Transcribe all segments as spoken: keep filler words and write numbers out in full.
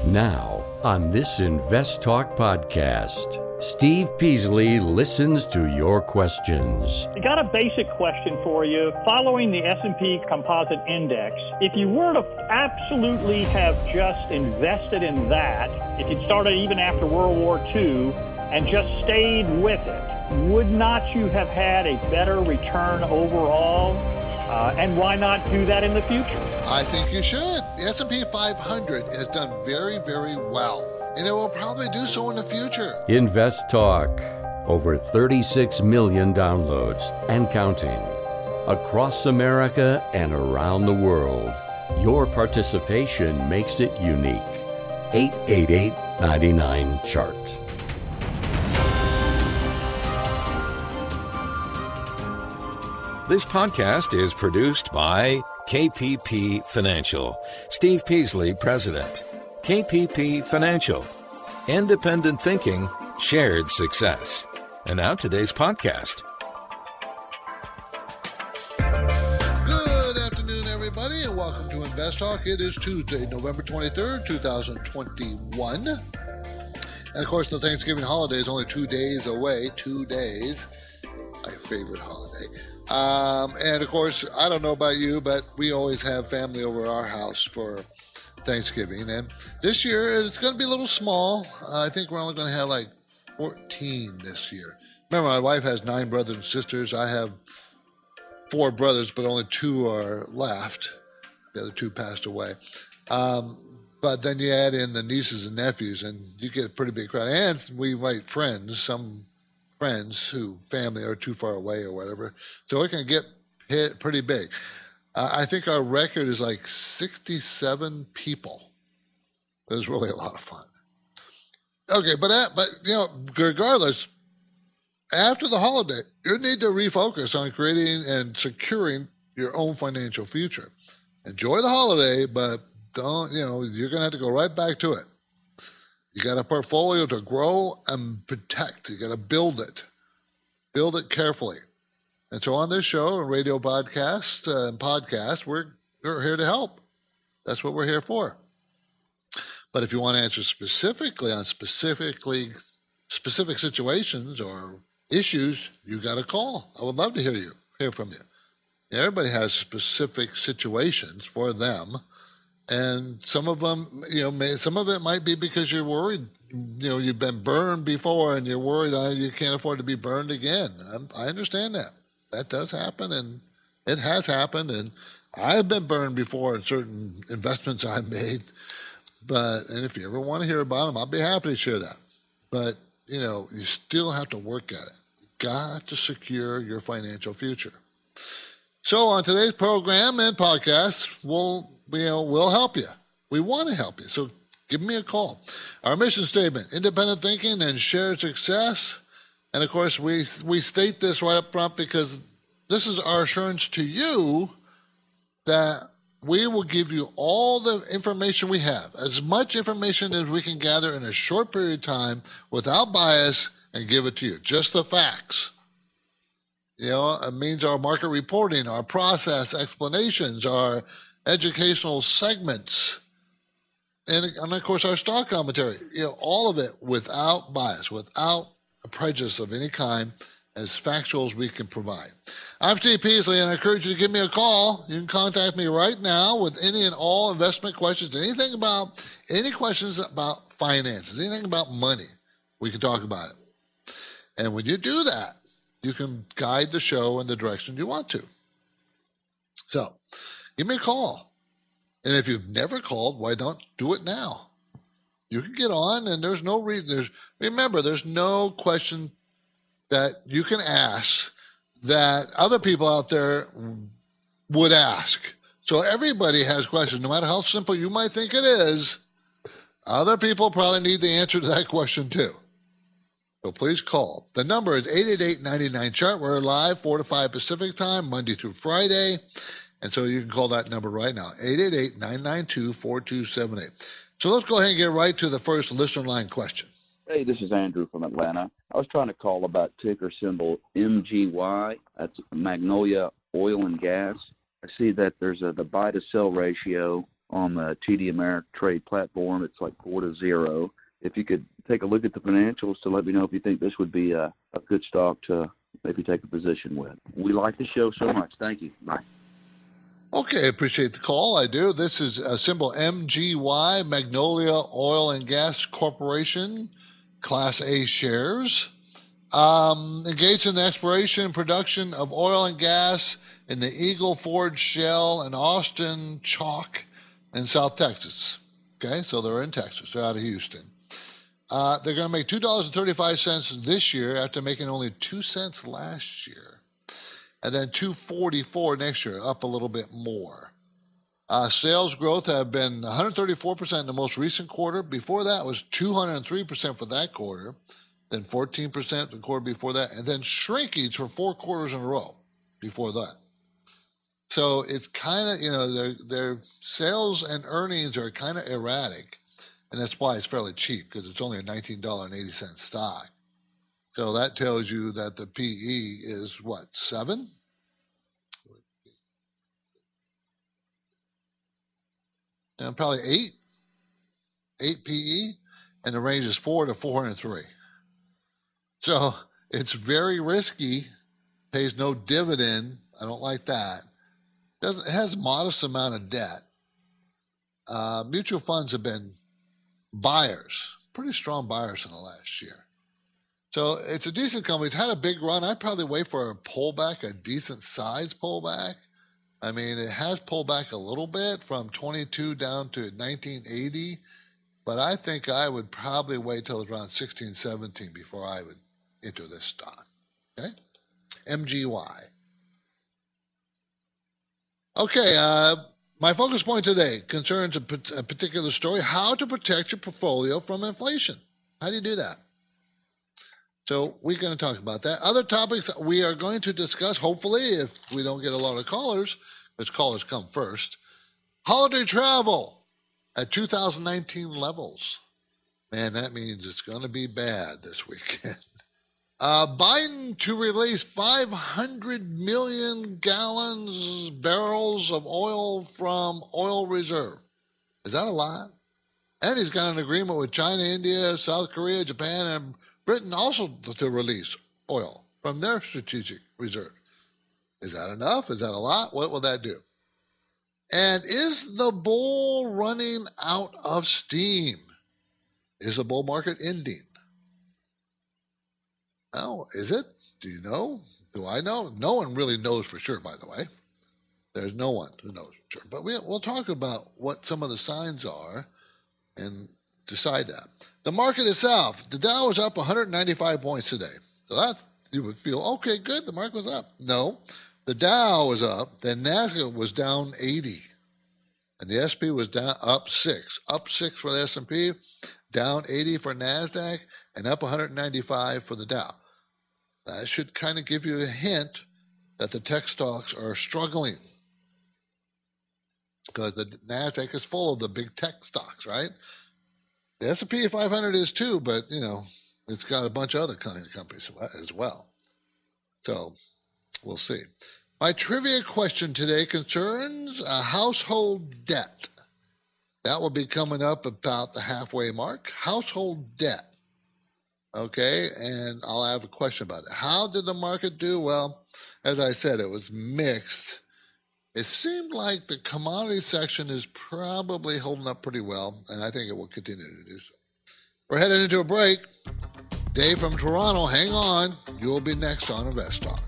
Now, on this Invest Talk podcast, Steve Peasley listens to your questions. I got a basic question for you. Following the S and P Composite Index, if you were to absolutely have just invested in that, if you'd started even after World War Two and just stayed with it, would not you have had a better return overall? Uh, and why not do that in the future? I think you should. The S and P five hundred has done very, very well, and it will probably do so in the future. Invest Talk. Over thirty-six million downloads and counting. Across America and around the world. Your participation makes it unique. eight eight eight, nine nine, chart. This podcast is produced by K P P Financial. Steve Peasley, President. K P P Financial. Independent thinking, shared success. And now today's podcast. Good afternoon, everybody, and welcome to Invest Talk. It is Tuesday, November twenty-third, twenty twenty-one. And, of course, the Thanksgiving holiday is only two days away. Two days. My favorite holiday. Um, and of course, I don't know about you, but we always have family over our house for Thanksgiving. And this year, it's going to be a little small. Uh, I think we're only going to have like fourteen this year. Remember, my wife has nine brothers and sisters. I have four brothers, but only two are left. The other two passed away. Um, but then you add in the nieces and nephews, and you get a pretty big crowd. And we invite friends, some friends who family are too far away or whatever. So it can get hit pretty big. Uh, I think our record is like sixty-seven people. It was really a lot of fun. Okay, but uh, but you know, regardless, after the holiday, you need to refocus on creating and securing your own financial future. Enjoy the holiday, but don't, you know, you're going to have to go right back to it. You got a portfolio to grow and protect. You got to build it. Build it carefully. And so on this show and radio podcast uh, and podcast, we're, we're here to help. That's what we're here for. But if you want to answer specifically on specifically specific situations or issues, you got to call. I would love to hear you, hear from you. Everybody has specific situations for them. And some of them, you know, may, some of it might be because you're worried. You know, you've been burned before, and you're worried uh, you can't afford to be burned again. I'm, I understand that. That does happen, and it has happened. And I've been burned before in certain investments I made. But and if you ever want to hear about them, I'll be happy to share that. But you know, you still have to work at it. You got to secure your financial future. So on today's program and podcast, we'll. You know, we'll help you. We want to help you. So give me a call. Our mission statement, independent thinking and shared success. And of course, we we state this right up front because this is our assurance to you that we will give you all the information we have, as much information as we can gather in a short period of time without bias, and give it to you. Just the facts. You know, it means our market reporting, our process explanations, our educational segments, and, and of course our stock commentary, you know, all of it without bias, without a prejudice of any kind, as factual as we can provide. I'm Steve Peasley, and I encourage you to give me a call. You can contact me right now with any and all investment questions, anything about, any questions about finances, anything about money, we can talk about it. And when you do that, you can guide the show in the direction you want to. So, give me a call. And if you've never called, why don't do it now? You can get on, and there's no reason. There's remember, there's no question that you can ask that other people out there would ask. So everybody has questions, no matter how simple you might think it is. Other people probably need the answer to that question too. So please call. The number is eight eight eight, nine nine, chart. We're live four to five Pacific time, Monday through Friday. And so you can call that number right now, eight eight eight, nine nine two, four two seven eight. So let's go ahead and get right to the first listener line question. Hey, this is Andrew from Atlanta. I was trying to call about ticker symbol M G Y. That's Magnolia Oil and Gas. I see that there's a, the buy to sell ratio on the T D Ameritrade platform. It's like four to zero. If you could take a look at the financials to let me know if you think this would be a, a good stock to maybe take a position with. We like the show so much. Thank you. Bye. Okay, appreciate the call. I do. This is a symbol M G Y, Magnolia Oil and Gas Corporation, Class A shares. Um, engaged in the exploration and production of oil and gas in the Eagle Ford Shale and Austin Chalk in South Texas. Okay, so they're in Texas. They're out of Houston. Uh, they're going to make two dollars and thirty-five cents this year after making only two cents last year. And then two forty-four next year, up a little bit more. Uh, sales growth have been one hundred thirty-four percent in the most recent quarter. Before that was two hundred three percent for that quarter. Then fourteen percent the quarter before that, and then shrinkage for four quarters in a row before that. So it's kind of, you know, their, their sales and earnings are kind of erratic, and that's why it's fairly cheap, because it's only a nineteen dollars and eighty cents stock. So that tells you that the P E is, what, seven? And probably eight, eight P E, and the range is four to four hundred three. So it's very risky, pays no dividend. I don't like that. Doesn't, it has a modest amount of debt. Uh, mutual funds have been buyers, pretty strong buyers in the last year. So it's a decent company. It's had a big run. I'd probably wait for a pullback, a decent size pullback. I mean, it has pulled back a little bit from twenty-two down to nineteen eighty, but I think I would probably wait till it's around sixteen, seventeen before I would enter this stock. Okay? M G Y. Okay, uh, my focus point today concerns a, a particular story, how to protect your portfolio from inflation. How do you do that? So we're going to talk about that. Other topics we are going to discuss, hopefully, if we don't get a lot of callers, because callers come first. Holiday travel at two thousand nineteen levels. Man, that means it's going to be bad this weekend. Uh, Biden to release five hundred million gallons, barrels of oil from oil reserve. Is that a lot? And he's got an agreement with China, India, South Korea, Japan, and Britain also to release oil from their strategic reserve. Is that enough? Is that a lot? What will that do? And is the bull running out of steam? Is the bull market ending? Oh, is it? Do you know? Do I know? No one really knows for sure, by the way. There's no one who knows for sure. But we, we'll talk about what some of the signs are and decide that. The market itself, the Dow was up one hundred ninety-five points today. So that you would feel, okay, good, the market was up. No, the Dow was up, then NASDAQ was down eighty. And the S and P was down up six. Up six for the S and P, down eighty for NASDAQ, and up one hundred ninety-five for the Dow. That should kind of give you a hint that the tech stocks are struggling, because the NASDAQ is full of the big tech stocks, right? The S and P five hundred is too, but, you know, it's got a bunch of other kinds of companies as well. So we'll see. My trivia question today concerns a household debt. That will be coming up about the halfway mark. Household debt. Okay, and I'll have a question about it. How did the market do? Well, as I said, it was mixed. It seemed like the commodity section is probably holding up pretty well, and I think it will continue to do so. We're headed into a break. Dave from Toronto, hang on. You'll be next on Invest Talk.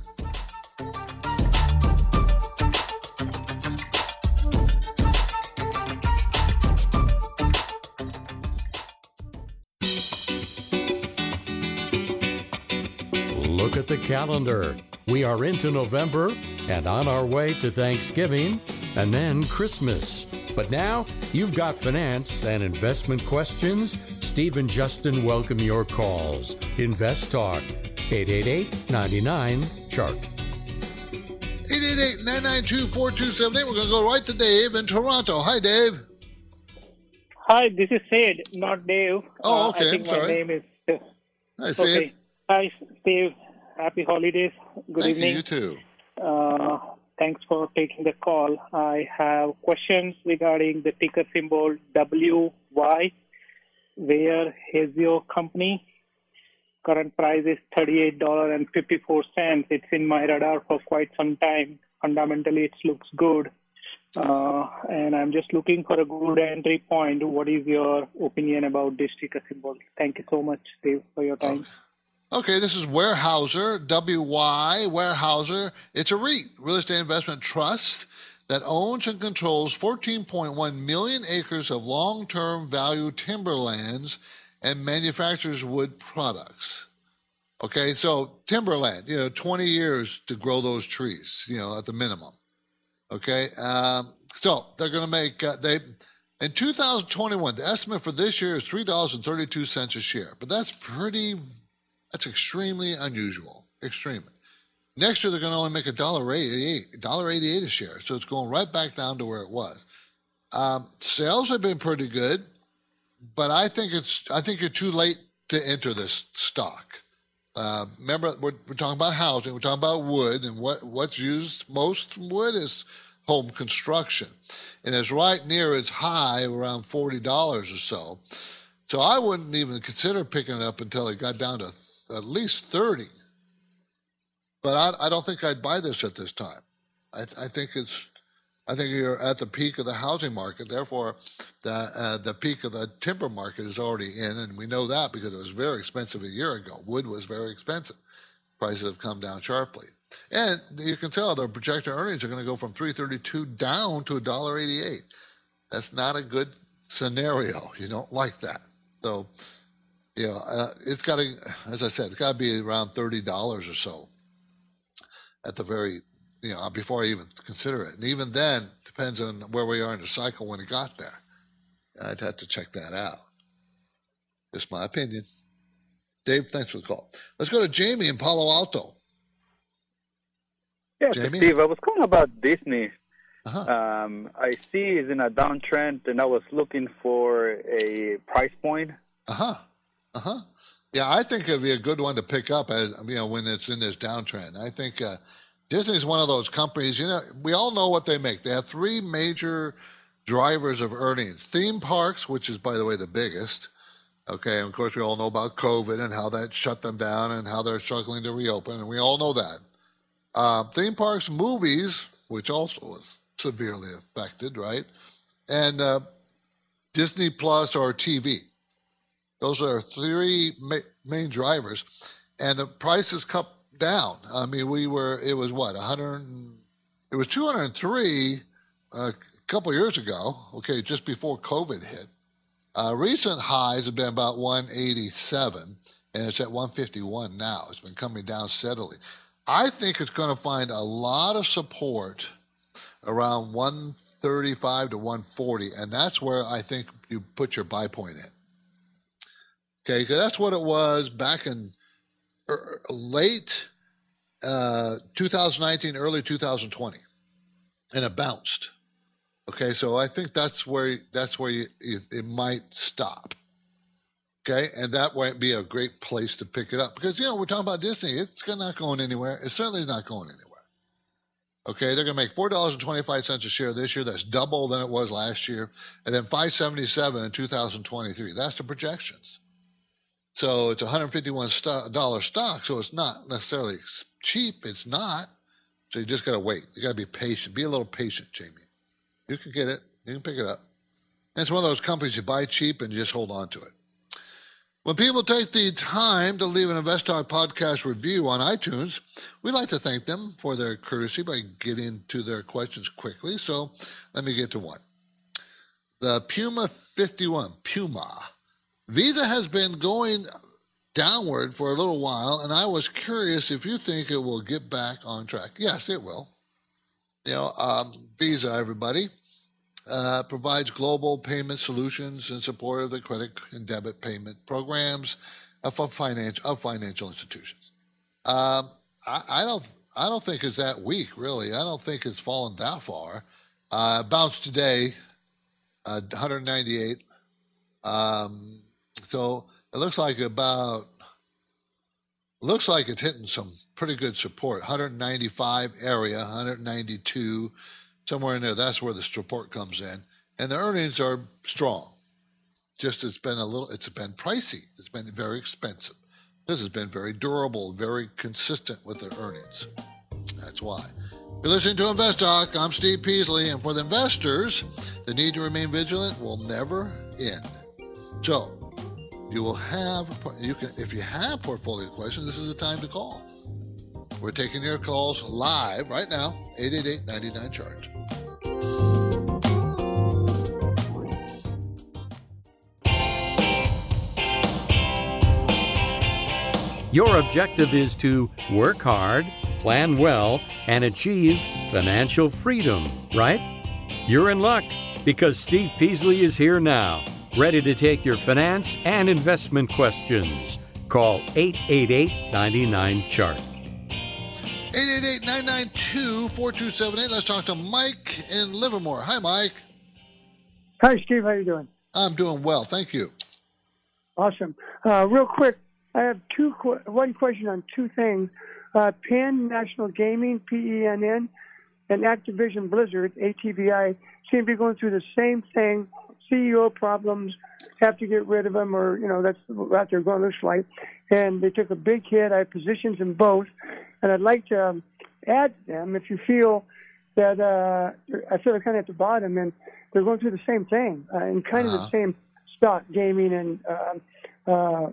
Look at the calendar. We are into November and on our way to Thanksgiving and then Christmas. But now you've got finance and investment questions. Steve and Justin welcome your calls. Invest Talk, eight eight eight, nine nine, chart. eight eight eight, nine nine two, four two seven eight. We're going to go right to Dave in Toronto. Hi, Dave. Hi, this is Sid, not Dave. Oh, okay. Uh, I think I'm sorry. my name is... Uh, Hi, Sid. okay. Hi, Steve. Happy holidays. Good Thank evening. you, you too. Uh, Thanks for taking the call. I have questions regarding the ticker symbol W Y, Weir Hesio Company. Current price is thirty-eight dollars and fifty-four cents. It's in my radar for quite some time. Fundamentally, it looks good. Uh, and I'm just looking for a good entry point. What is your opinion about this ticker symbol? Thank you so much, Dave, for your time. Okay, this is Weyerhaeuser, W Y, Weyerhaeuser. It's a REIT, Real Estate Investment Trust, that owns and controls fourteen point one million acres of long-term value timberlands and manufactures wood products. Okay, so timberland, you know, twenty years to grow those trees, you know, at the minimum. Okay, um, so they're going to make, uh, they in two thousand twenty-one, the estimate for this year is three dollars and thirty-two cents a share, but that's pretty, that's extremely unusual, extremely. Next year, they're going to only make one dollar eighty-eight, one dollar eighty-eight a share, so it's going right back down to where it was. Um, sales have been pretty good, but I think it's, I think you're too late to enter this stock. Uh, remember, we're, we're talking about housing, we're talking about wood, and what, what's used most wood is home construction. And it's right near its high, around forty dollars or so. So I wouldn't even consider picking it up until it got down to at least thirty. But I, I don't think I'd buy this at this time. I, I think it's, I think you're at the peak of the housing market. Therefore, the uh, the peak of the timber market is already in, and we know that because it was very expensive a year ago. Wood was very expensive. Prices have come down sharply, and you can tell the projected earnings are going to go from three thirty-two down to one dollar eighty-eight. That's not a good scenario. You don't like that. So, you know, uh, it's got to, as I said, it's got to be around thirty dollars or so at the very, you know, before I even consider it. And even then, depends on where we are in the cycle when it got there. I'd have to check that out. Just my opinion. Dave, thanks for the call. Let's go to Jamie in Palo Alto. Yes, Jamie? Steve, I was calling about Disney. Uh-huh. Um, I see it's in a downtrend, and I was looking for a price point. Uh-huh. Uh-huh. Yeah, I think it'd be a good one to pick up as, you know, when it's in this downtrend. I think uh, Disney's one of those companies, you know, we all know what they make. They have three major drivers of earnings. Theme parks, which is, by the way, the biggest. Okay, and of course, we all know about COVID and how that shut them down and how they're struggling to reopen, and we all know that. Uh, theme parks, movies, which also was severely affected, right? And uh, Disney Plus or T V. Those are three ma- main drivers. And the prices come down. I mean, we were, it was what, one hundred, it was two hundred three a couple years ago, okay, just before COVID hit. Uh, recent highs have been about one eighty-seven, and it's at one fifty-one now. It's been coming down steadily. I think it's going to find a lot of support around one thirty-five to one forty, and that's where I think you put your buy point in. Okay, because that's what it was back in er, late uh, two thousand nineteen, early two thousand twenty, and it bounced. Okay, so I think that's where that's where you, you, it might stop. Okay, and that might be a great place to pick it up because, you know, we're talking about Disney. It's not going anywhere. It certainly is not going anywhere. Okay, they're going to make four dollars and twenty-five cents a share this year. That's double than it was last year, and then five seventy-seven in two thousand twenty-three. That's the projections. So it's a one hundred fifty-one dollars stock, so it's not necessarily cheap. It's not. So you just got to wait. You got to be patient. Be a little patient, Jamie. You can get it. You can pick it up. And it's one of those companies you buy cheap and you just hold on to it. When people take the time to leave an Invest Talk podcast review on iTunes, we like to thank them for their courtesy by getting to their questions quickly. So let me get to one. The Puma fifty-one, Puma. Visa has been going downward for a little while, and I was curious if you think it will get back on track. Yes, it will. You know, um, Visa, everybody, uh, provides global payment solutions in support of the credit and debit payment programs of financial of financial institutions. Um, I, I don't, I don't think it's that weak, really. I don't think it's fallen that far. Uh, bounced today, uh, one ninety-eight. Um, so it looks like about looks like it's hitting some pretty good support. one ninety-five area, one ninety-two, somewhere in there. That's where the support comes in. And the earnings are strong. Just it's been a little, it's been pricey. It's been very expensive. This has been very durable, very consistent with their earnings. That's why. You're listening to Invest Talk. I'm Steve Peasley, and for the investors, the need to remain vigilant will never end. So, you will have, you can, if you have portfolio questions, this is the time to call. We're taking your calls live right now, eight eight eight, nine nine, chart. Your objective is to work hard, plan well, and achieve financial freedom, right? You're in luck because Steve Peasley is here now, ready to take your finance and investment questions. Call eight eight eight, nine nine, chart. eight eight eight, nine nine two, four two seven eight. Let's talk to Mike in Livermore. Hi, Mike. Hi, Steve. How you doing? I'm doing well. Thank you. Awesome. Uh, real quick, I have two qu- one question on two things. Uh, Penn National Gaming, P E N N, and Activision Blizzard, A T V I, seem to be going through the same thing. C E O problems, have to get rid of them, or, you know, that's what they're going to look like. And they took a big hit. I have positions in both. And I'd like to um, add them if you feel that uh, I feel they're kind of at the bottom, and they're going through the same thing, uh, and kind uh-huh. of the same stock, gaming and uh, uh,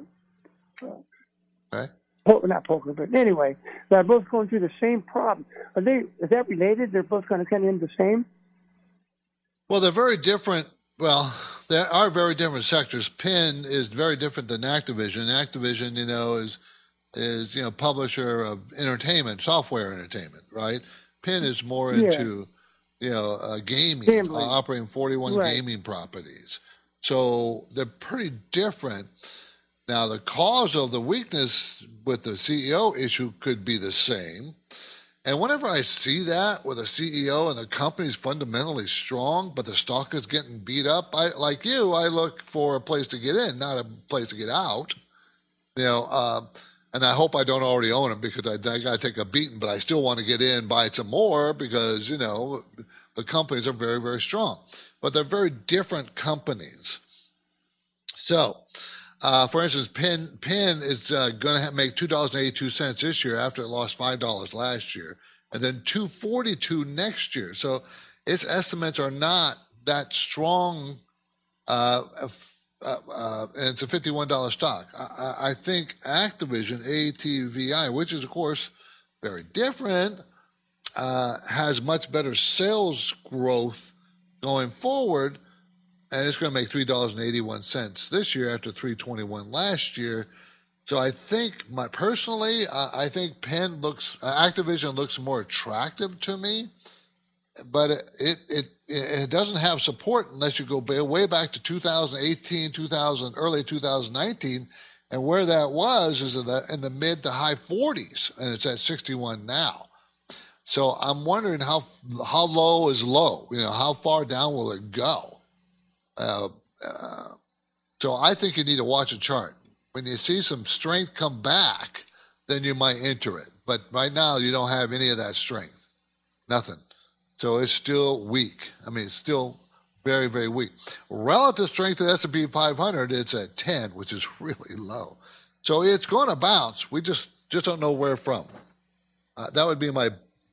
okay. po- not poker, but anyway, they're both going through the same problem. Are they? Is that related? They're both kind of kind of in the same. Well, they're very different. Well, there are very different sectors. Penn is very different than Activision. Activision, you know, is is you know publisher of entertainment, software entertainment, right? Penn is more Yeah. into you know uh, gaming, Gambling. uh, operating forty-one Right. gaming properties. So they're pretty different. Now, the cause of the weakness with the C E O issue could be the same. And whenever I see that with a C E O and the company's fundamentally strong, but the stock is getting beat up, I, like you, I look for a place to get in, not a place to get out. You know, uh, and I hope I don't already own them because I, I got to take a beating, but I still want to get in, buy some more because, you know, the companies are very, very strong. But they're very different companies. So, Uh, for instance, Penn, Penn is uh, going to make two dollars and eighty-two cents this year after it lost five dollars last year, and then two dollars and forty-two cents next year. So its estimates are not that strong, uh, uh, uh, and it's a fifty-one dollars stock. I, I think Activision, A T V I, which is, of course, very different, uh, has much better sales growth going forward, and it's going to make three dollars and eighty-one cents this year after three dollars and twenty-one cents last year. So I think, my personally, uh, I think Penn looks, uh, Activision looks more attractive to me, but it, it it it doesn't have support unless you go way back to two thousand eighteen, two thousand, early two thousand nineteen, and where that was is in the, in the mid to high forties, and it's at sixty-one now. So I'm wondering how how low is low. You know, how far down will it go? Uh, uh, so I think you need to watch a chart. When you see some strength come back, then you might enter it. But right now, you don't have any of that strength. Nothing. So it's still weak. I mean, it's still very, very weak. Relative strength to the S and P five hundred, it's at ten, which is really low. So it's going to bounce. We just, just don't know where from. Uh, that would be my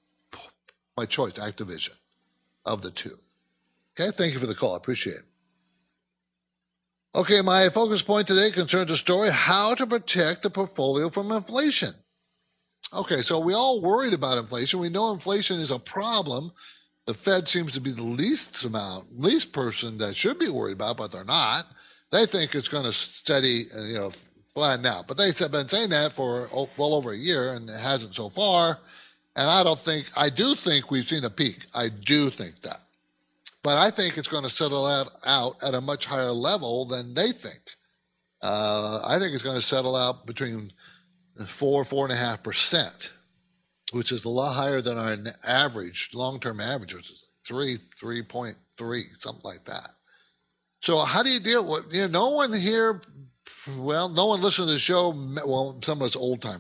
my choice, Activision, of the two. Okay, thank you for the call. I appreciate it. Okay, my focus point today concerns a story, how to protect the portfolio from inflation. Okay, so we all worried about inflation. We know inflation is a problem. The Fed seems to be the least amount, least person that should be worried about, but they're not. They think it's going to steady, you know, flatten out. But they've been saying that for well over a year, and it hasn't so far. And I don't think, I do think we've seen a peak. I do think that. But I think it's going to settle out, out at a much higher level than they think. Uh, I think it's going to settle out between four, four and a half percent, which is a lot higher than our average, long-term average, which is three, three point three, something like that. So how do you deal with, you know, no one here, well, no one listens to the show, well, some of us old-timers do.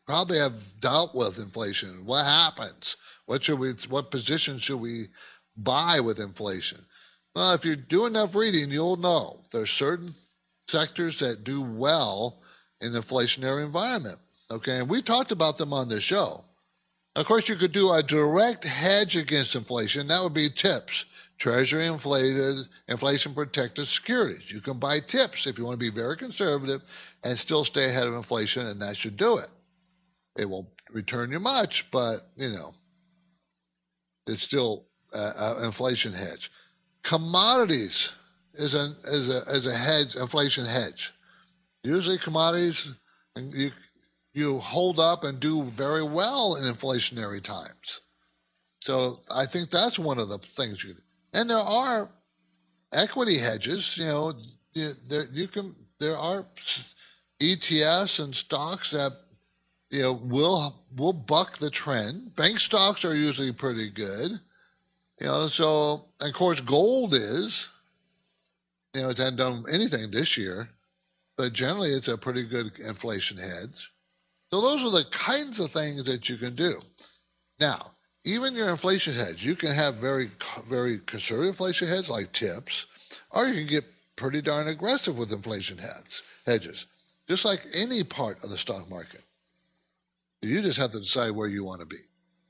probably have dealt with inflation. What happens? What should we? What position should we buy with inflation? Well, if you do enough reading, you'll know there's certain sectors that do well in an inflationary environment. Okay, and we talked about them on this show. Of course, you could do a direct hedge against inflation. That would be TIPS, Treasury inflated, inflation protected securities. You can buy TIPS if you want to be very conservative and still stay ahead of inflation, and that should do it. It won't return you much, but, you know, it's still an inflation hedge. Commodities is a, is a, is a hedge, inflation hedge. Usually commodities, you, you hold up and do very well in inflationary times. So I think that's one of the things you. And there are equity hedges. You know, you, there you can. There are E T Fs and stocks that you know will will buck the trend. Bank stocks are usually pretty good. You know, so and of course gold is. You know, it hasn't done anything this year, but generally it's a pretty good inflation hedge. So those are the kinds of things that you can do. Now, even your inflation hedge, you can have very, very conservative inflation hedges like TIPS, or you can get pretty darn aggressive with inflation hedges, hedges, just like any part of the stock market. You just have to decide where you want to be.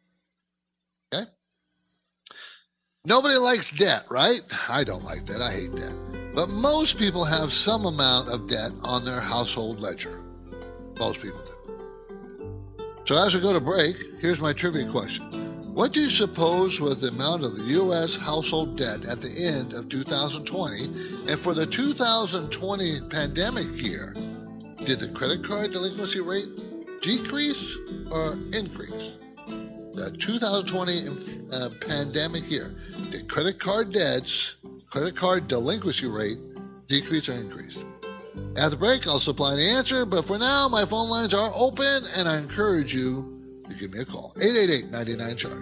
Okay? Nobody likes debt, right? I don't like that. I hate debt. But most people have some amount of debt on their household ledger. Most people do. So as we go to break, here's my trivia question. What do you suppose was the amount of the U S household debt at the end of two thousand twenty? And for the two thousand twenty pandemic year, did the credit card delinquency rate decrease or increase? The two thousand twenty uh, pandemic year, did credit card debts, credit card delinquency rate decrease or increase? At the break, I'll supply the answer, but for now, my phone lines are open, and I encourage you to give me a call. eight eight eight, nine nine, chart.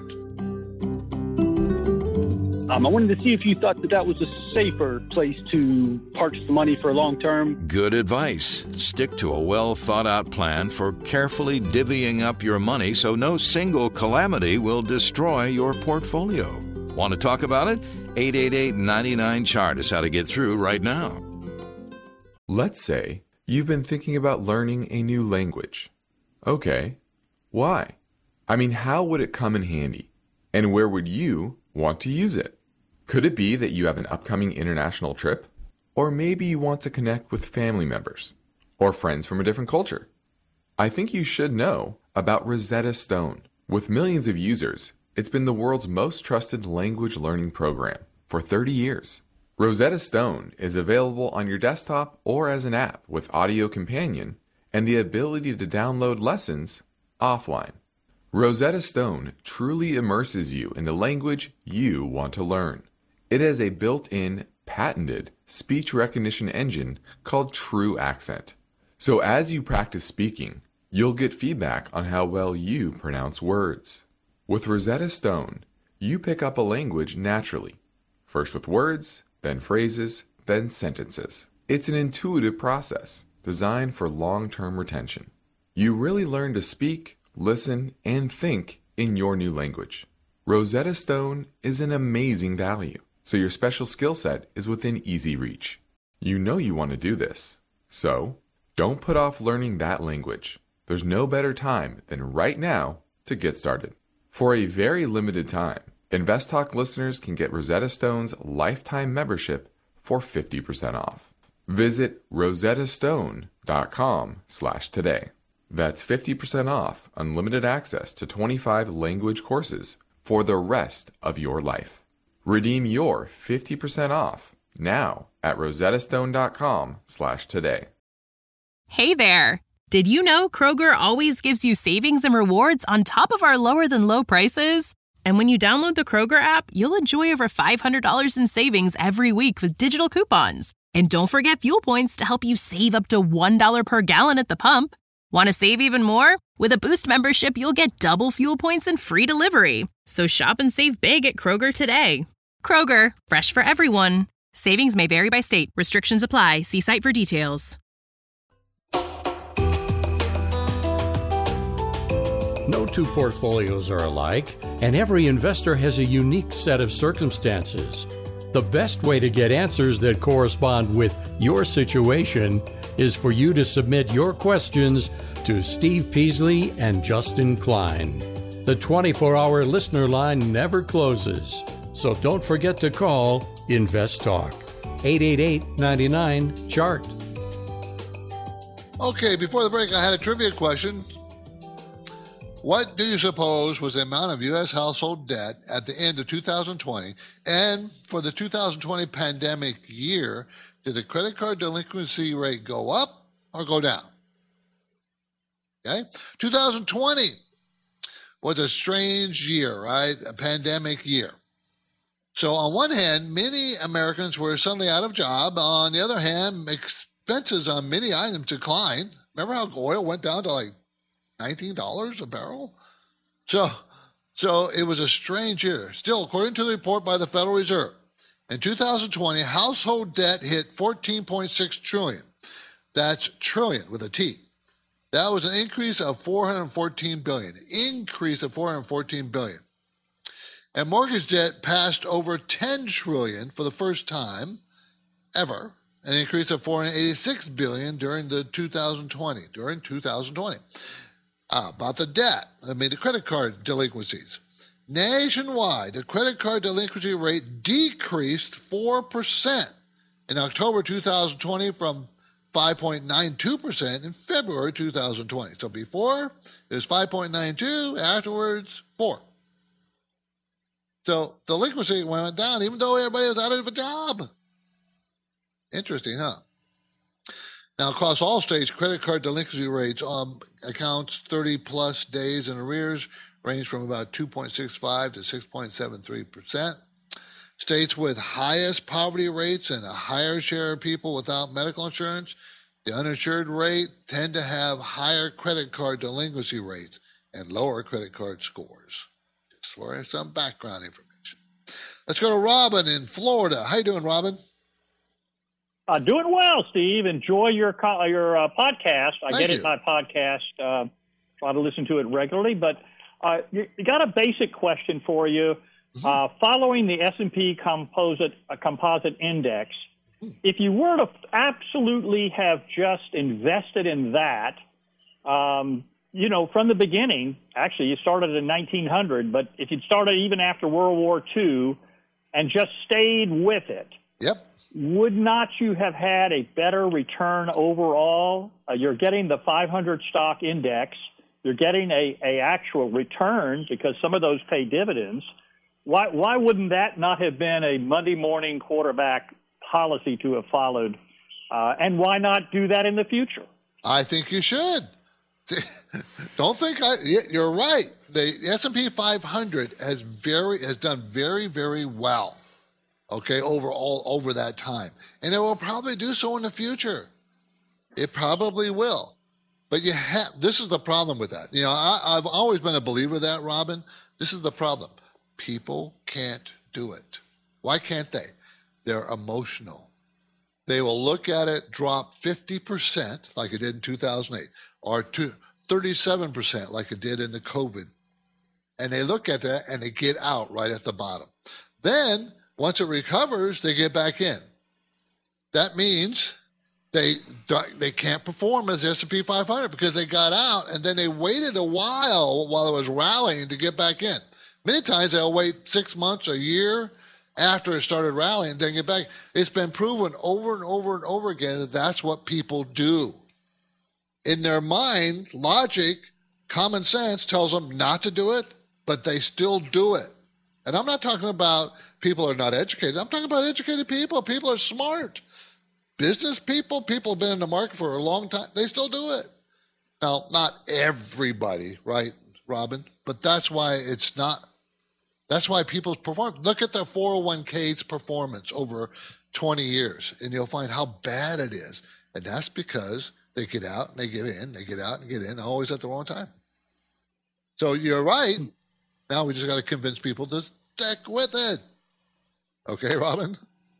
Um, I wanted to see if you thought that that was a safer place to park some money for long term. Good advice. Stick to a well-thought-out plan for carefully divvying up your money so no single calamity will destroy your portfolio. Want to talk about it? eight eight eight, nine nine, chart is how to get through right now. Let's say you've been thinking about learning a new language. Okay, why? I mean, how would it come in handy? And where would you want to use it? Could it be that you have an upcoming international trip? Or maybe you want to connect with family members or friends from a different culture? I think you should know about Rosetta Stone. With millions of users, it's been the world's most trusted language learning program for thirty years. Rosetta Stone is available on your desktop or as an app with Audio Companion and the ability to download lessons offline. Rosetta Stone truly immerses you in the language you want to learn. It has a built-in, patented speech recognition engine called True Accent. So as you practice speaking, you'll get feedback on how well you pronounce words. With Rosetta Stone, you pick up a language naturally, first with words, then phrases, then sentences. It's an intuitive process designed for long-term retention. You really learn to speak, listen, and think in your new language. Rosetta Stone is an amazing value, so your special skill set is within easy reach. You know you want to do this, so don't put off learning that language. There's no better time than right now to get started. For a very limited time, InvestTalk listeners can get Rosetta Stone's lifetime membership for fifty percent off. Visit rosettastone.com slash today. That's fifty percent off unlimited access to twenty-five language courses for the rest of your life. Redeem your fifty percent off now at rosettastone.com slash today. Hey there! Did you know Kroger always gives you savings and rewards on top of our lower than low prices? And when you download the Kroger app, you'll enjoy over five hundred dollars in savings every week with digital coupons. And don't forget fuel points to help you save up to one dollar per gallon at the pump. Want to save even more? With a Boost membership, you'll get double fuel points and free delivery. So shop and save big at Kroger today. Kroger, fresh for everyone. Savings may vary by state. Restrictions apply. See site for details. No two portfolios are alike, and every investor has a unique set of circumstances. The best way to get answers that correspond with your situation is for you to submit your questions to Steve Peasley and Justin Klein. The twenty-four hour listener line never closes, so don't forget to call Invest Talk. eight eight eight, nine nine, C H A R T. Okay, before the break, I had a trivia question. What do you suppose was the amount of U S household debt at the end of two thousand twenty? And for the two thousand twenty pandemic year, did the credit card delinquency rate go up or go down? Okay, two thousand twenty was a strange year, right? A pandemic year. So on one hand, many Americans were suddenly out of job. On the other hand, expenses on many items declined. Remember how oil went down to like nineteen dollars a barrel? So, so it was a strange year. Still, according to the report by the Federal Reserve, in two thousand twenty, household debt hit fourteen point six trillion dollars. That's trillion with a T. That was an increase of four hundred fourteen billion dollars. Increase of four hundred fourteen billion dollars. And mortgage debt passed over ten trillion dollars for the first time ever, an increase of four hundred eighty-six billion dollars during the two thousand twenty, during two thousand twenty. Uh, about the debt, I mean the credit card delinquencies. Nationwide, the credit card delinquency rate decreased four percent in October two thousand twenty from five point nine two percent in February two thousand twenty. So before, it was five point nine two, afterwards, four. So delinquency went down even though everybody was out of a job. Interesting, huh? Now, across all states, credit card delinquency rates on accounts thirty plus days in arrears range from about two point six five to six point seven three percent. States with highest poverty rates and a higher share of people without medical insurance, the uninsured rate tend to have higher credit card delinquency rates and lower credit card scores. Just for some background information. Let's go to Robin in Florida. How you doing, Robin? Uh, doing well, Steve. Enjoy your co- your uh, podcast. I Thank get you. it, my podcast. Uh, try to listen to it regularly. But uh, you, you got a basic question for you. Mm-hmm. Uh, following the S and P Composite uh, Composite Index, mm-hmm. if you were to absolutely have just invested in that, um, you know, from the beginning, actually you started in nineteen hundred, but if you'd started even after World War Two and just stayed with it, yep. would not you have had a better return overall? Uh, you're getting the five hundred stock index. You're getting a, a actual return because some of those pay dividends. Why why wouldn't that not have been a Monday morning quarterback policy to have followed? Uh, and why not do that in the future? I think you should. Don't think I. You're right. The S and P five hundred has very has done very very well. Okay, over all over that time, and it will probably do so in the future. It probably will, but you have. This is the problem with that. You know, I, I've always been a believer of that, Robin. This is the problem. People can't do it. Why can't they? They're emotional. They will look at it drop fifty percent like it did in two thousand eight, or to thirty-seven percent like it did in the COVID, and they look at that and they get out right at the bottom. Then once it recovers, they get back in. That means they they can't perform as the S and P five hundred because they got out and then they waited a while while it was rallying to get back in. Many times they'll wait six months, a year after it started rallying, then get back. It's been proven over and over and over again that that's what people do. In their mind, logic, common sense tells them not to do it, but they still do it. And I'm not talking about people who are not educated. I'm talking about educated people. People are smart. Business people, people have been in the market for a long time. They still do it. Now, not everybody, right, Robin? But that's why it's not, that's why people's performance. Look at their four oh one k's performance over twenty years, and you'll find how bad it is. And that's because they get out and they get in, they get out and get in, always at the wrong time. So you're right. Now we just got to convince people to stick with it. Okay, Robin?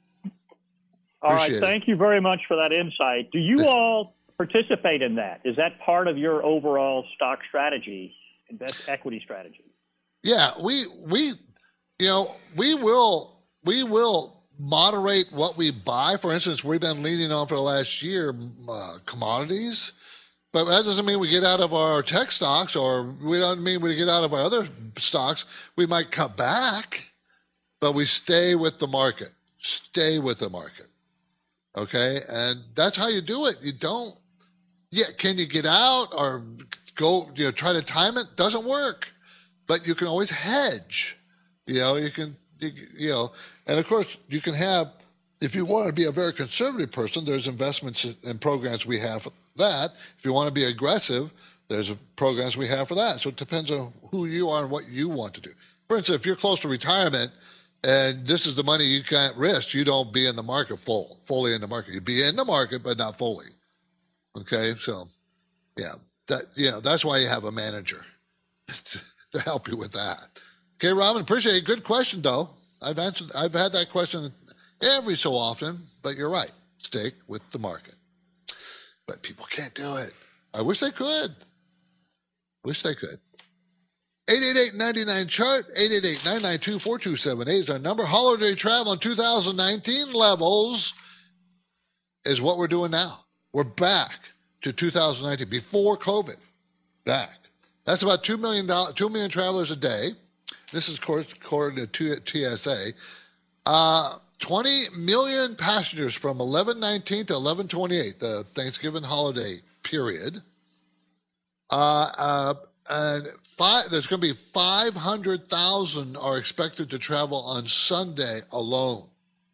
All Appreciate right. Thank it. you very much for that insight. Do you all participate in that? Is that part of your overall stock strategy? best equity strategy. Yeah, we we you know we will we will moderate what we buy. For instance, we've been leaning on for the last year uh, commodities, but that doesn't mean we get out of our tech stocks, or we don't mean we get out of our other stocks. We might cut back, but we stay with the market. Stay with the market. Okay, and that's how you do it. You don't. Yeah, can you get out or go? You know, try to time it. Doesn't work. But you can always hedge, you know, you can, you, you know, and of course you can have, if you want to be a very conservative person, there's investments and programs we have for that. If you want to be aggressive, there's programs we have for that. So it depends on who you are and what you want to do. For instance, if you're close to retirement and this is the money you can't risk, you don't be in the market full, fully in the market. You be in the market, but not fully. Okay. So yeah, that, you know, that's why you have a manager to help you with that. Okay, Robin, appreciate it. Good question, though. I've answered. I've had that question every so often, but you're right. Stick with the market. But people can't do it. I wish they could. Wish they could. eight eight eight, nine nine, chart, eight eight eight, nine nine two, four two seven eight is our number. Holiday travel in two thousand nineteen levels is what we're doing now. We're back to two thousand nineteen, before COVID. Back. That's about two million, two million travelers a day. This is according to T S A. Uh, twenty million passengers from eleven nineteen to eleven twenty-eight, the Thanksgiving holiday period. Uh, uh, and five, there's going to be five hundred thousand are expected to travel on Sunday alone.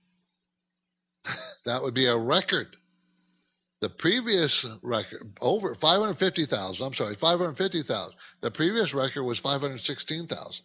That would be a record. The previous record, over five hundred fifty thousand, I'm sorry, five hundred fifty thousand. The previous record was five hundred sixteen thousand.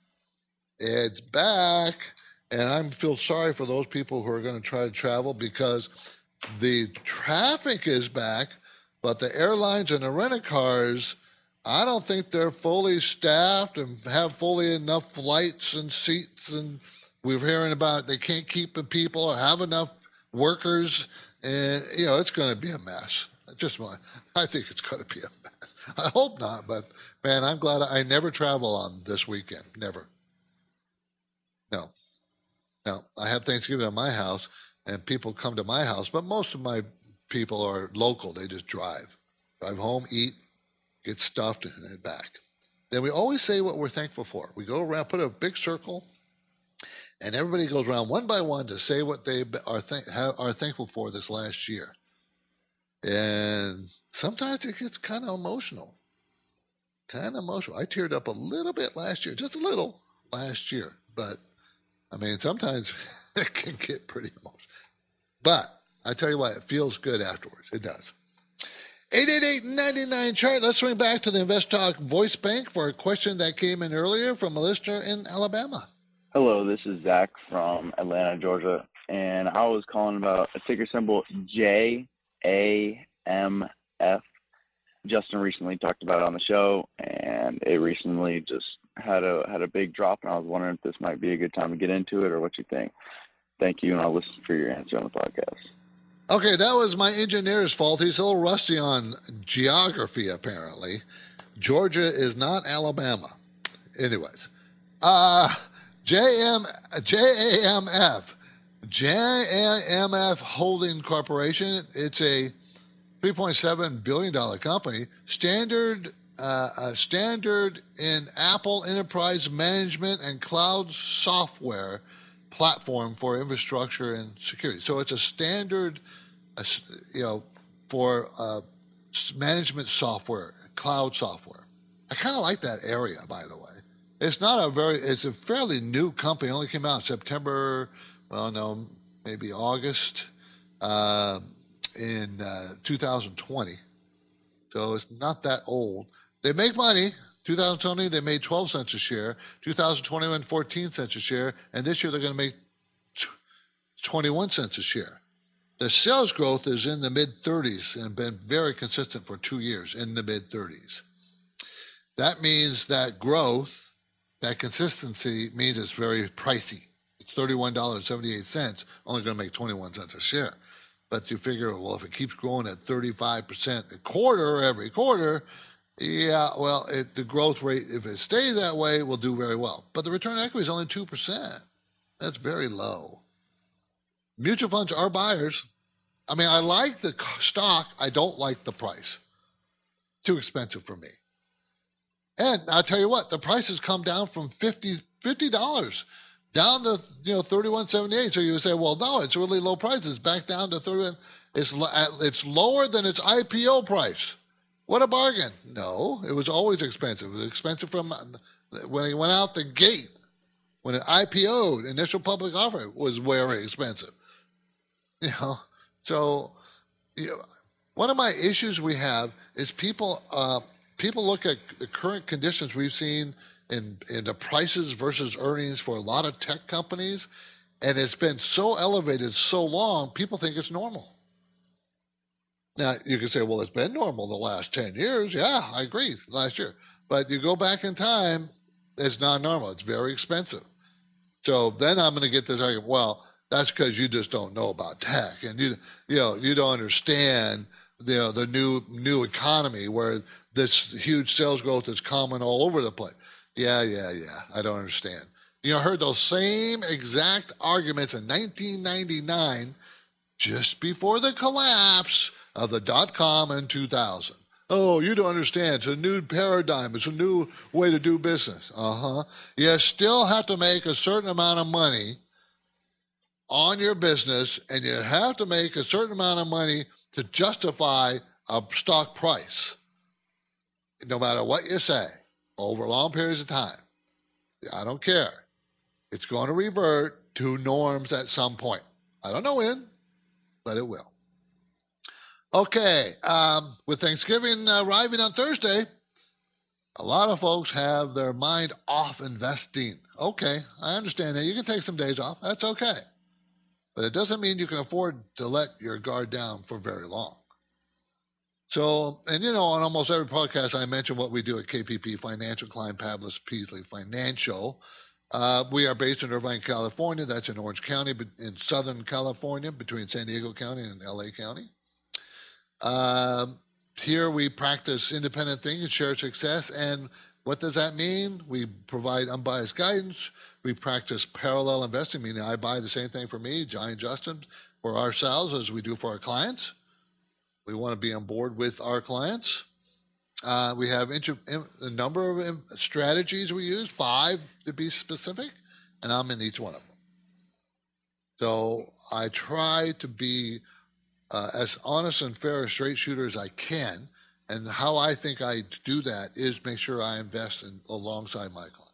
It's back, and I feel sorry for those people who are going to try to travel because the traffic is back, but the airlines and the rent-a-cars, I don't think they're fully staffed and have fully enough flights and seats, and we're hearing about they can't keep the people or have enough workers. And, you know, it's going to be a mess. Just my, I think it's going to be a mess. I hope not, but, man, I'm glad I never travel on this weekend. Never. No. No. I have Thanksgiving at my house, and people come to my house, but most of my people are local. They just drive. Drive home, eat, get stuffed, and head back. Then we always say what we're thankful for. We go around, put a big circle, and everybody goes around one by one to say what they are th- are thankful for this last year. And sometimes it gets kind of emotional. Kind of emotional. I teared up a little bit last year, just a little last year. But, I mean, sometimes it can get pretty emotional. But I tell you what, it feels good afterwards. It does. eight eight eight, nine nine, chart. Let's swing back to the Invest Talk Voice Bank for a question that came in earlier from a listener in Alabama. Hello, this is Zach from Atlanta, Georgia, and I was calling about a ticker symbol J A M F. Justin recently talked about it on the show, and it recently just had a had a big drop, and I was wondering if this might be a good time to get into it or what you think. Thank you, and I'll listen for your answer on the podcast. Okay, that was my engineer's fault. He's a little rusty on geography, apparently. Georgia is not Alabama. Anyways, uh... J M, J A M F, J A M F Holding Corporation. It's a three point seven billion dollars company, standard uh, uh, standard in Apple Enterprise Management and Cloud Software platform for infrastructure and security. So it's a standard, uh, you know, for uh, management software, cloud software. I kind of like that area, by the way. It's not a very, it's a fairly new company. It only came out in September, well, no, maybe August uh, in uh, two thousand twenty. So it's not that old. They make money. two thousand twenty, they made twelve cents a share. two thousand twenty-one, fourteen cents a share. And this year they're going to make twenty-one cents a share. The sales growth is in the mid-thirties and been very consistent for two years in the mid-thirties. That means that growth, that consistency means it's very pricey. It's thirty-one dollars and seventy-eight cents, only going to make twenty-one cents a share. But you figure, well, if it keeps growing at thirty-five percent a quarter every quarter, Yeah, well, it, the growth rate, if it stays that way, will do very well. But the return on equity is only two percent. That's very low. Mutual funds are buyers. I mean, I like the stock. I don't like the price. Too expensive for me. And I'll tell you what, the price has come down from fifty dollars down to, you know, thirty-one seventy-eight. So you would say, well, no, it's really low price. It's back down to thirty-one. It's, it's lower than its I P O price. What a bargain. No, it was always expensive. It was expensive from when it went out the gate. When it I P O'd, initial public offering, was very expensive. You know, so you know, one of my issues we have is people uh, people look at the current conditions we've seen in, in the prices versus earnings for a lot of tech companies, and it's been so elevated so long, people think it's normal. Now, you can say, well, it's been normal the last ten years. Yeah, I agree, last year. But you go back in time, it's not normal. It's very expensive. So then I'm going to get this argument, well, that's because you just don't know about tech. And, you you know, you don't understand you know, the new new economy where this huge sales growth is common all over the place. Yeah, yeah, yeah. I don't understand. You know, I heard those same exact arguments in nineteen ninety-nine, just before the collapse of the dot-com in two thousand. Oh, you don't understand. It's a new paradigm. It's a new way to do business. Uh-huh. You still have to make a certain amount of money on your business, and you have to make a certain amount of money to justify a stock price, no matter what you say, over long periods of time. I don't care. It's going to revert to norms at some point. I don't know when, but it will. Okay, um, with Thanksgiving uh, arriving on Thursday, a lot of folks have their mind off investing. Okay, I understand that. You can take some days off. That's okay. But it doesn't mean you can afford to let your guard down for very long. So, and you know, on almost every podcast, I mention what we do at K P P Financial, Klein Pavlis Peasley Financial. Uh, we are based in Irvine, California. That's in Orange County, in Southern California, between San Diego County and L A County. Uh, here we practice independent thinking, share success, and what does that mean? We provide unbiased guidance. We practice parallel investing, meaning I buy the same thing for me, Johnny and Justin, for ourselves as we do for our clients. We want to be on board with our clients. Uh, we have inter- a number of strategies we use, five to be specific, and I'm in each one of them. So I try to be Uh, as honest and fair, a straight shooter as I can. And how I think I do that is make sure I invest in, alongside my client.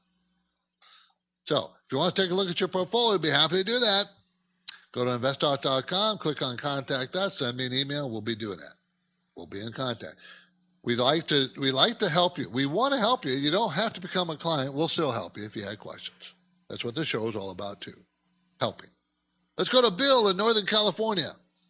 So if you want to take a look at your portfolio, I'd be happy to do that. Go to invest talk dot com, click on Contact Us, send me an email. We'll be doing that. We'll be in contact. We like to we like to help you. We want to help you. You don't have to become a client. We'll still help you if you had questions. That's what this show is all about, too, helping. Let's go to Bill in Northern California.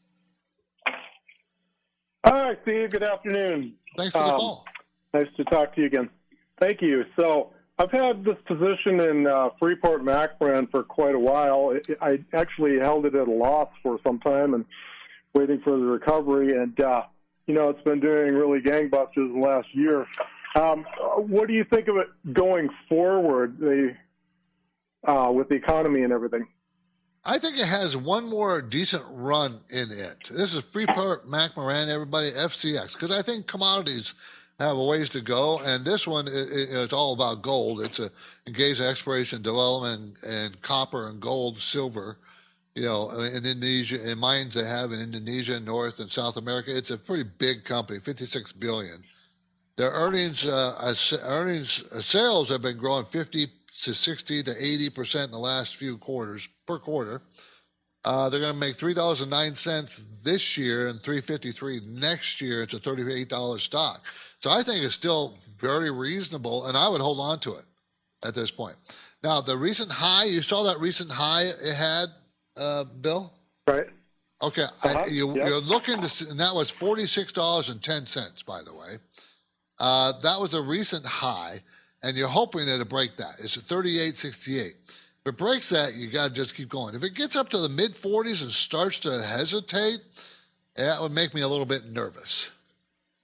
Hi, Steve. Good afternoon. Thanks for the um, call. Nice to talk to you again. Thank you. So I've had this position in uh, Freeport-McMoRan for quite a while. It, I actually held it at a loss for some time and waiting for the recovery. And, uh, you know, it's been doing really gangbusters in the last year. Um, what do you think of it going forward the, uh, with the economy and everything? I think it has one more decent run in it. This is Freeport-McMoRan, everybody, F C X, because I think commodities have a ways to go, and this one is all about gold. It's a, engaged in exploration, development, and, and copper and gold, silver, you know, in Indonesia, in mines they have in Indonesia, North and South America. It's a pretty big company, fifty-six billion dollars. Their earnings, uh, earnings uh, sales have been growing fifty to sixty to eighty percent in the last few quarters per quarter. Uh, they're going to make three dollars and nine cents this year and three fifty-three next year. It's a thirty-eight dollars stock. So I think it's still very reasonable, and I would hold on to it at this point. Now, the recent high, you saw that recent high it had, uh, Bill? Right. Okay. Uh-huh. I, you, yep. You're looking to, and that was forty-six dollars and ten cents, by the way. Uh, that was a recent high. And you're hoping that it'll break that. It's at thirty-eight sixty-eight. If it breaks that, you got to just keep going. If it gets up to the mid forties and starts to hesitate, that would make me a little bit nervous.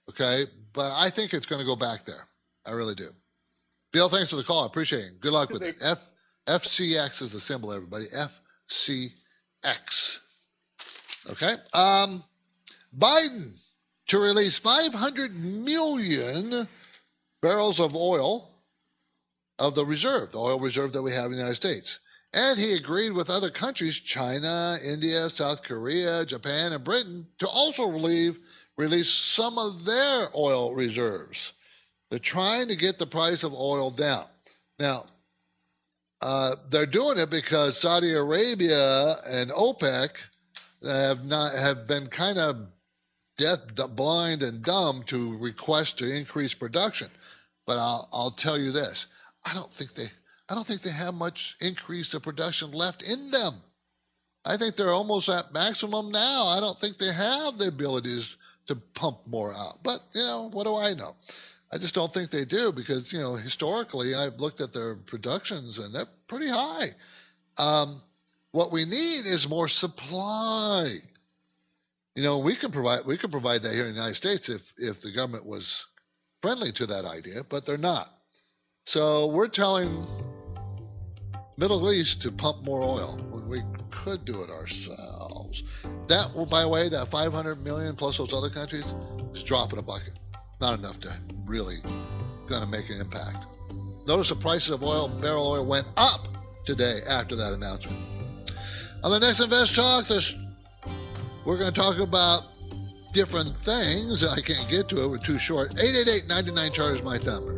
okay? But I think it's going to go back there. I really do. Bill, thanks for the call. I appreciate it. Good luck with it. F, FCX is the symbol, everybody. F C X. Okay? Um, Biden to release five hundred million barrels of oil of the reserve, the oil reserve that we have in the United States. And he agreed with other countries, China, India, South Korea, Japan, and Britain, to also relieve, release some of their oil reserves. They're trying to get the price of oil down. Now, uh, they're doing it because Saudi Arabia and OPEC have not have been kind of deaf, blind, and dumb to request to increase production. But I'll I'll tell you this: I don't think they I don't think they have much increase of production left in them. I think they're almost at maximum now. I don't think they have the abilities to pump more out. But you know, what do I know? I just don't think they do because, you know, historically I've looked at their productions and they're pretty high. Um, what we need is more supply. You know, we can provide we can provide that here in the United States if if the government was friendly to that idea, but they're not. So we're telling Middle East to pump more oil when we could do it ourselves. That, by the way, that five hundred million plus those other countries is a drop in a bucket. Not enough to really going to make an impact. Notice the prices of oil, barrel oil, went up today after that announcement. On the next Invest Talk, this, we're going to talk about different things. I can't get to it. We're too short. eight eight eight, nine nine, chart is my number.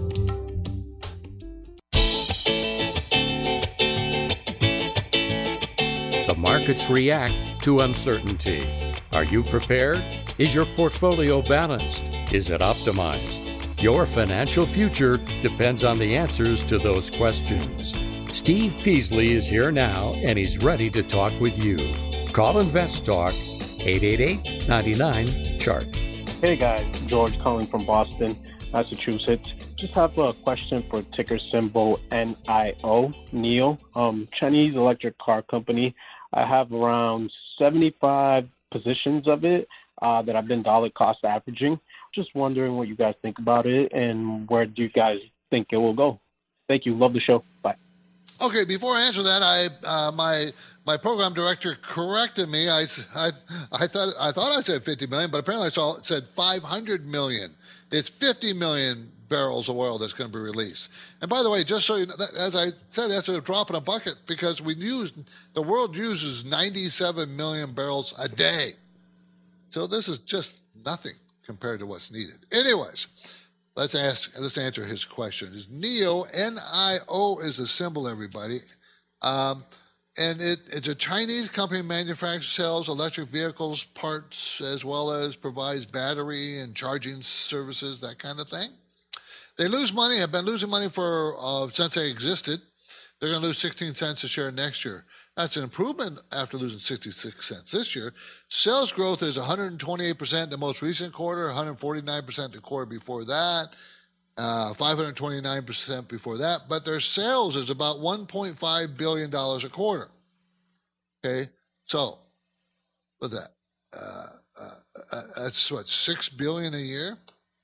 The markets react to uncertainty. Are you prepared? Is your portfolio balanced? Is it optimized? Your financial future depends on the answers to those questions. Steve Peasley is here now, and he's ready to talk with you. Call Invest Talk, eight eight eight, nine nine, chart. Hey guys, George calling from Boston, Massachusetts. Just have a question for ticker symbol N I O, N I O, um, Chinese electric car company. I have around seventy-five positions of it uh, that I've been dollar cost averaging. Just wondering what you guys think about it and where do you guys think it will go. Thank you. Love the show. Bye. Okay, before I answer that, I uh, my my program director corrected me. I, I, I thought I thought I said fifty million, but apparently I saw it said five hundred million. It's fifty million barrels of oil that's going to be released. And by the way, just so you know, as I said, that's a drop in a bucket because we use the world uses ninety-seven million barrels a day. So this is just nothing compared to what's needed. Anyways, let's ask, let's answer his question. Is N I O, N I O is a symbol, everybody. Um, and it, it's a Chinese company, manufactures, sells electric vehicles, parts, as well as provides battery and charging services, that kind of thing. They lose money, have been losing money for uh, since they existed. They're going to lose sixteen cents a share next year. That's an improvement after losing sixty-six cents this year. Sales growth is one hundred twenty-eight percent the most recent quarter, one hundred forty-nine percent the quarter before that, uh, five hundred twenty-nine percent before that. But their sales is about one point five billion dollars a quarter. Okay, so with that, uh, uh, uh, that's what, six billion dollars a year?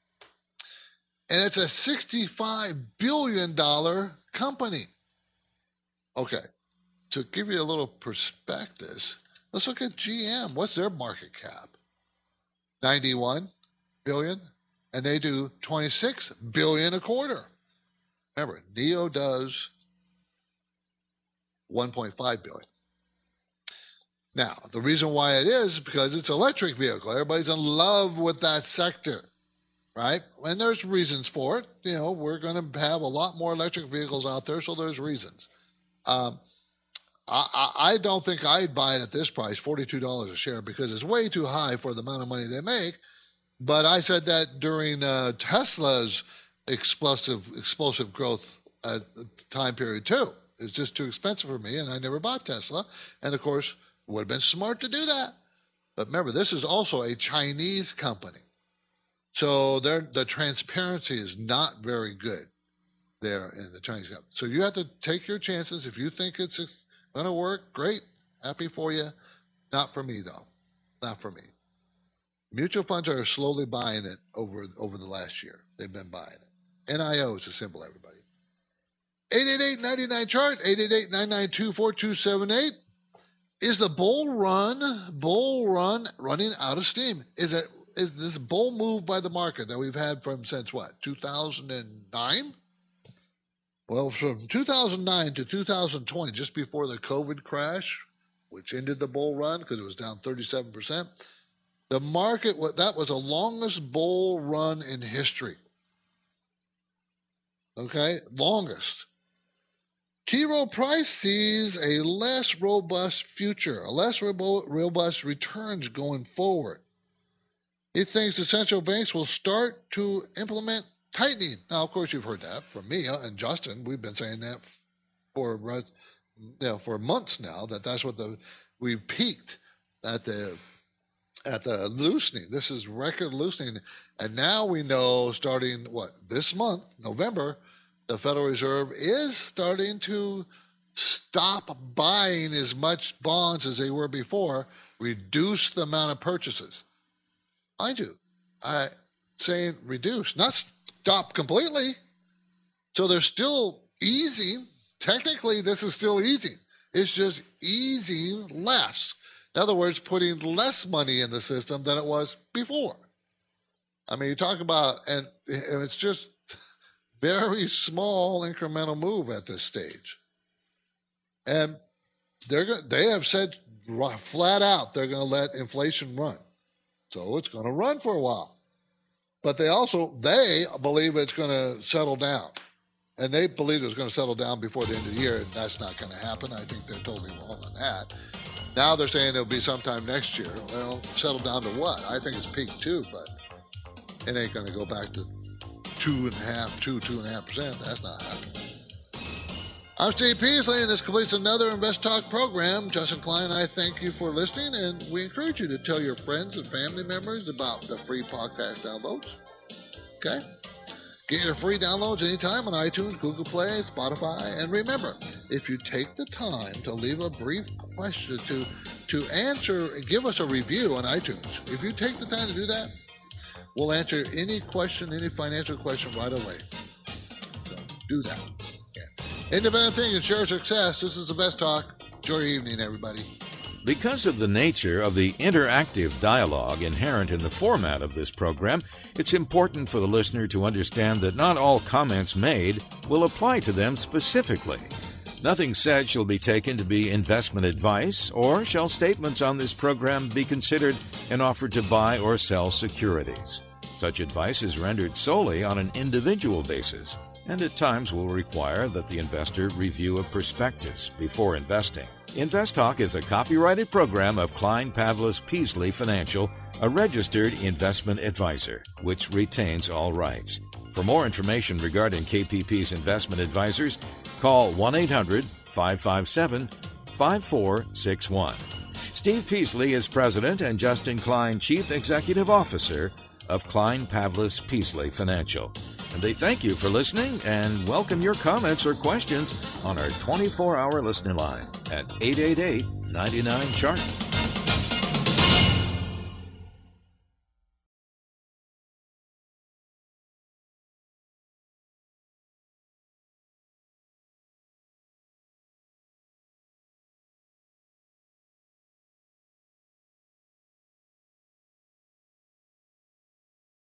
And it's a sixty-five billion dollars company. Okay, to give you a little perspective, let's look at G M. What's their market cap? ninety-one billion dollars, and they do twenty-six billion dollars a quarter. Remember, N I O does one point five billion dollars. Now, the reason why it is because it's an electric vehicle. Everybody's in love with that sector. Right? And there's reasons for it. You know, we're going to have a lot more electric vehicles out there, so there's reasons. Um, I, I, I don't think I'd buy it at this price, forty-two dollars a share, because it's way too high for the amount of money they make. But I said that during uh, Tesla's explosive explosive growth at the time period, too. It's just too expensive for me, and I never bought Tesla. And, of course, it would have been smart to do that. But remember, this is also a Chinese company. So the transparency is not very good there in the Chinese government. So you have to take your chances. If you think it's going to work, great. Happy for you. Not for me, though. Not for me. Mutual funds are slowly buying it over over the last year. They've been buying it. N I O is a symbol, everybody. eight eight eight, nine nine, chart, eight eight eight, nine nine two, four two seven eight. Is the bull run, bull run running out of steam? Is it is this bull move by the market that we've had from since what, two thousand nine? Well, from two thousand nine to two thousand twenty, just before the COVID crash, which ended the bull run because it was down thirty-seven percent, the market, that was the longest bull run in history. Okay, longest. T. Rowe Price sees a less robust future, a less robust returns going forward. He thinks the central banks will start to implement tightening. Now, of course, you've heard that from me and Justin. We've been saying that for you know, for months now. That that's what the we peaked at the at the loosening. This is record loosening, and now we know starting what this month, November, the Federal Reserve is starting to stop buying as much bonds as they were before, reduce the amount of purchases. Mind you, I saying reduce, not stop completely. So they're still easing. Technically, this is still easing. It's just easing less. In other words, putting less money in the system than it was before. I mean, you talk about, and it's just very small incremental move at this stage. And they're they have said flat out they're going to let inflation run. So it's going to run for a while. But they also, they believe it's going to settle down. And they believe it's going to settle down before the end of the year, and that's not going to happen. I think they're totally wrong on that. Now they're saying it'll be sometime next year. Well, settle down to what? I think it's peak too, but it ain't going to go back to two and a half, two, two and a half percent. That's not happening. I'm Steve Peasley, and this completes another Invest Talk program. Justin Klein and I thank you for listening, and we encourage you to tell your friends and family members about the free podcast downloads. Okay? Get your free downloads anytime on iTunes, Google Play, Spotify, and remember, if you take the time to leave a brief question to to answer, give us a review on iTunes. If you take the time to do that, we'll answer any question, any financial question right away. So do that. Yeah. Independent thinking, share success. This is the Best Talk. Enjoy your evening, everybody. Because of the nature of the interactive dialogue inherent in the format of this program, it's important for the listener to understand that not all comments made will apply to them specifically. Nothing said shall be taken to be investment advice, or shall statements on this program be considered an offer to buy or sell securities. Such advice is rendered solely on an individual basis, and at times will require that the investor review a prospectus before investing. Invest Talk is a copyrighted program of Klein Pavlis Peasley Financial, a registered investment advisor, which retains all rights. For more information regarding K P P's investment advisors, call one eight hundred, five five seven, five four six one. Steve Peasley is president and Justin Klein, chief executive officer of Klein Pavlis Peasley Financial. And they thank you for listening and welcome your comments or questions on our twenty-four hour listening line at eight eight eight, nine nine, chart.